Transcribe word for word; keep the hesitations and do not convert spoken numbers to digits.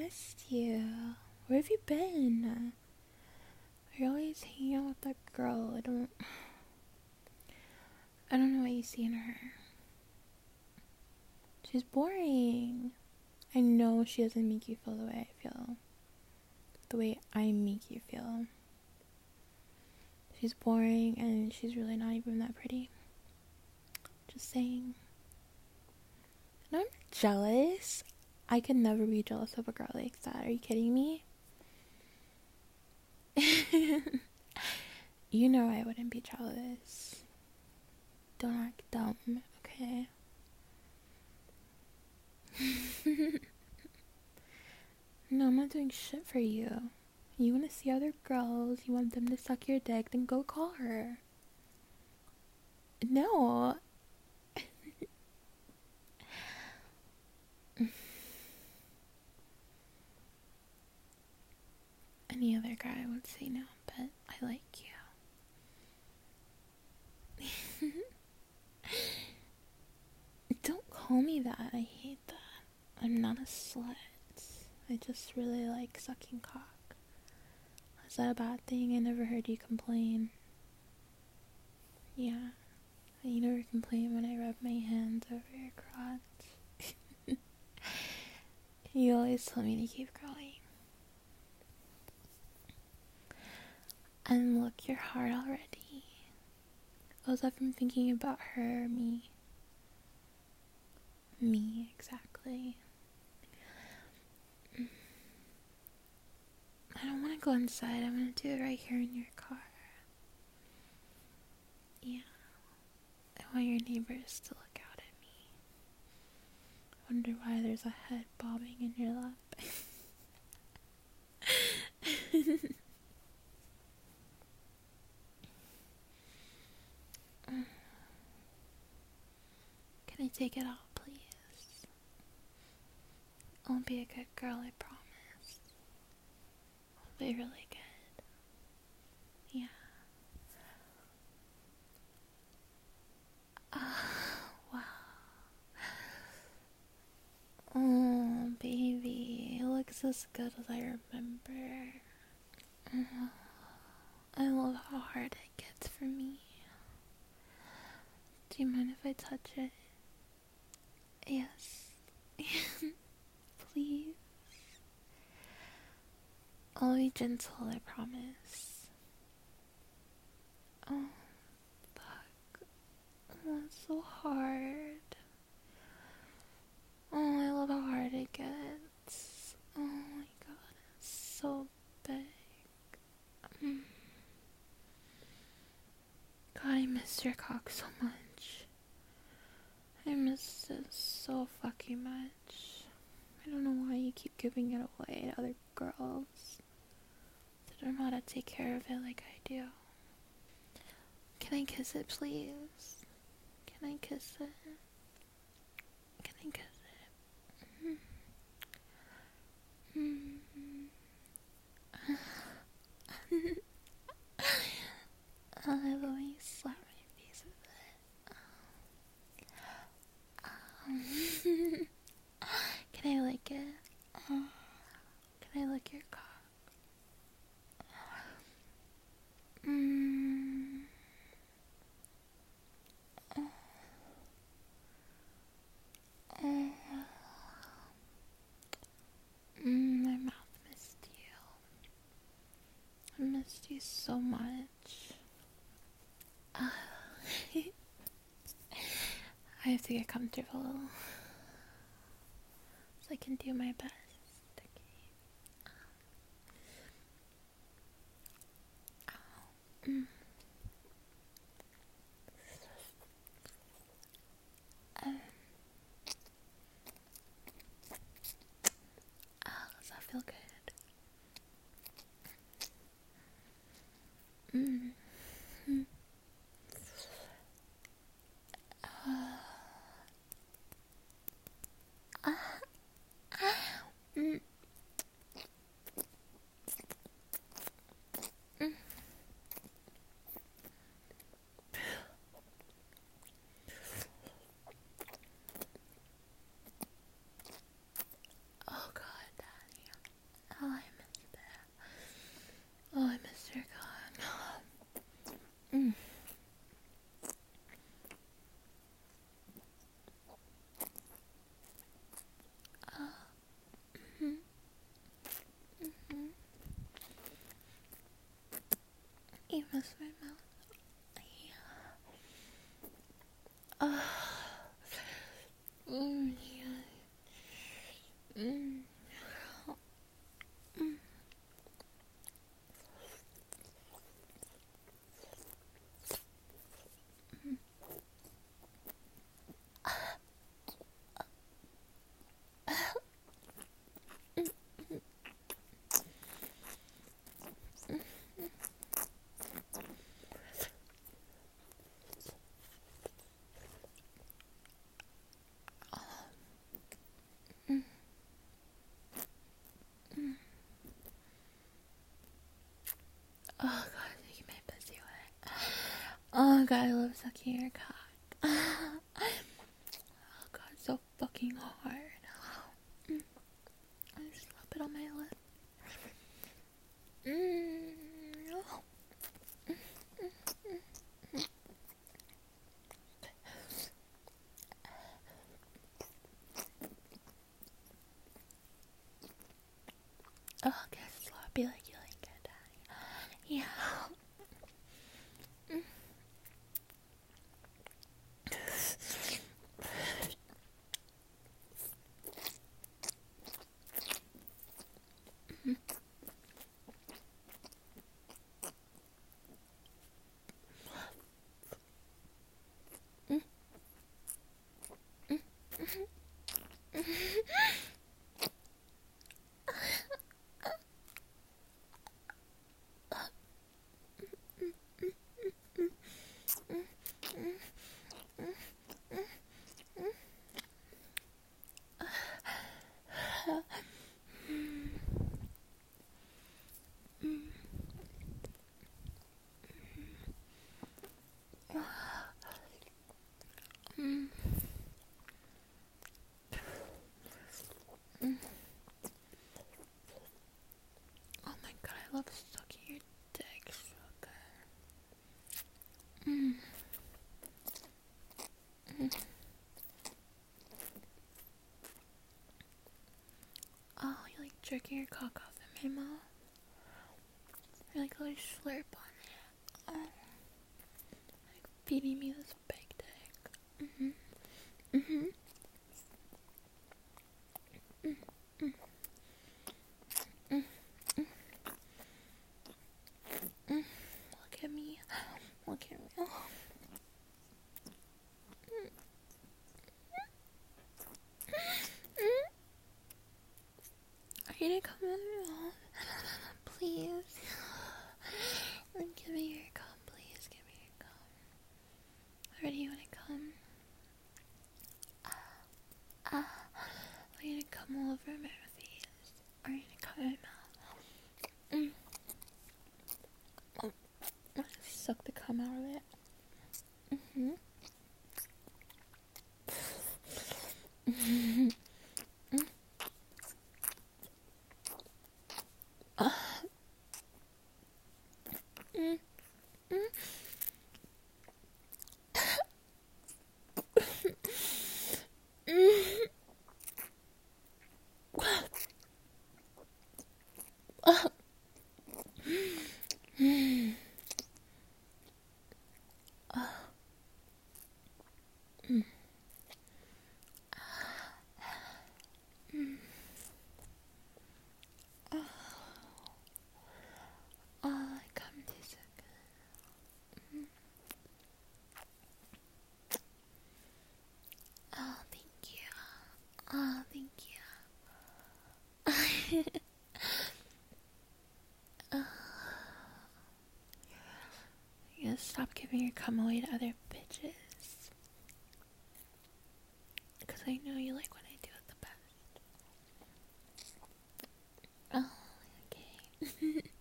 missed you. Where have you been? You're always hanging out with that girl. I don't... I don't know what you see in her. She's boring. I know she doesn't make you feel the way I feel. The way I make you feel. She's boring and she's really not even that pretty. Just saying. No, I'm jealous. I could never be jealous of a girl like that. Are you kidding me? You know I wouldn't be jealous. Don't act dumb, okay? No, I'm not doing shit for you. You want to see other girls, you want them to suck your dick, then go call her. No. Any other guy would say no, but I like you. Don't call me that. I hate that. I'm not a slut. I just really like sucking cock. Is that a bad thing? I never heard you complain. Yeah. You never complain when I rub my hands over your crotch. You always tell me to keep going. And look, you're hard already. Was that from thinking about her or me? Me, exactly. I don't want to go inside. I'm going to do it right here in your car. Yeah. I want your neighbors to look out at me. I wonder why there's a head bobbing in your lap. Can I take it out, please? I'll be a good girl, I promise. I'll be really good. Yeah. Oh, wow. Oh, baby. It looks as good as I remember. Oh, I love how hard it gets for me. Do you mind if I touch it? Yes. Please. I'll be gentle, I promise. Oh, fuck. Oh, it's so hard. Oh, I love how hard it gets. Oh my god, it's so big. Mm. God, I miss your cock so much. I miss it so fucking much. I don't know why you keep giving it away to other girls. They don't know how to take care of it like I do. Can I kiss it, please? Can I kiss it? Can I kiss it? Oh, let me slap my face with it. Um, can I lick it? Uh, can I lick your cock? Mm. Uh, uh, mm, my mouth missed you. I missed you so much. Uh, I have to get comfortable so I can do my best. Okay. Mm. Um, oh, does that feel good? Mm. Mm. Uh. Uh. Mm. Mm. god, I love sucking your cock. Oh god, so fucking hard. Mm. I just rub it on my lip. Mm. Oh. Oh, guess sloppy like you like it, Daddy. Yeah. Mm. Mm. Mm. Mm. Mm. Mm. Oh my god, I love sucking your dick so good. Mm. Mm. Oh, you like jerking your cock off in my mouth? You like really slurp on it. Oh. Like feeding me this big dick. Mm-hmm. Mm-hmm. Mm. Mm. Mm. Mm. Mm. Look at me. Look at me. Oh. Mm. Mm. Are you gonna come in? Oh. Please. Give me your cum, please. Give me your cum. Already you wanna come? Ah. Uh, are you gonna come all over my face? Are you gonna come in my mouth? Mm. Oh. Suck the cum out of it. Mm-hmm. Mm-hmm. Mm. Uh. Mm. Mm. Mm. Uh. Mm. Uh. Mm. Mm. Oh. Oh, I come to so good. Mm. Oh, thank you. Oh, thank you. Oh. You gotta stop giving your cum away to other bitches. Because I know you like when I do it the best. Oh, okay.